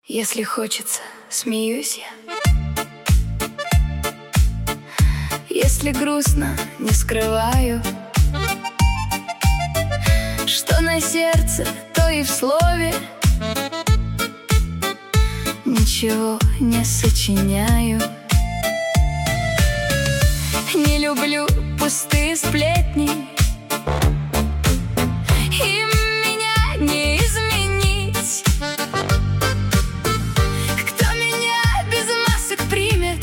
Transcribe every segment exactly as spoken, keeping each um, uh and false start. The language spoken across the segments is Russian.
Если хочется, смеюсь я. Если грустно, не скрываю, что на сердце, то и в слове. Ничего не сочиняю. Не люблю пустые сплетни, им меня не изменить. Кто меня без масок примет,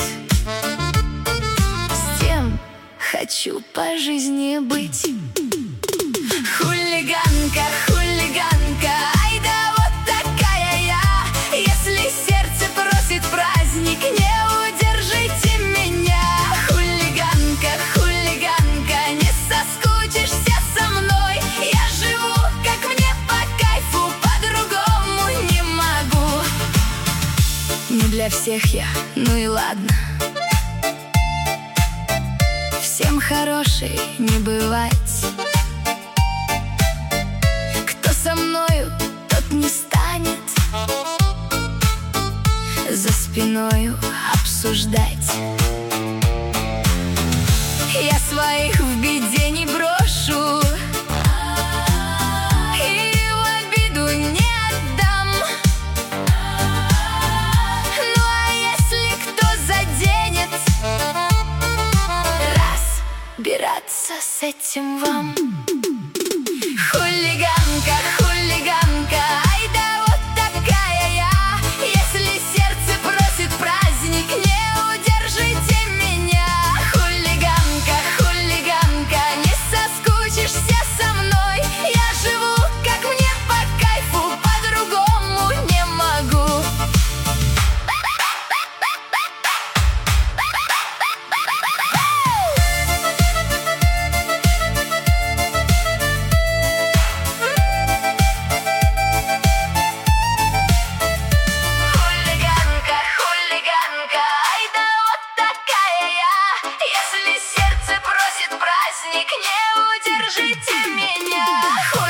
с тем хочу по жизни быть. Хулиганка, хулиганка, ай да вот такая я. Если сердце просит праздник, не удержите меня. Хулиганка, хулиганка, не соскучишься со мной. Я живу, как мне по кайфу, по-другому не могу. Не для всех я, ну и ладно. Всем хорошей не бывать. Кто со мною, тот не станет за спиною обсуждать. Я своих в беде не брошу и в обиду не отдам. Ну а если кто заденет, разбираться с этим вам. Хулиганка, хулиганка, ай да вот такая я. Если сердце просит праздник, не удержите меня. Хулиганка, хулиганка, не соскучишься со мной. Я живу, как мне по кайфу, по-другому не могу. Не удержите меня.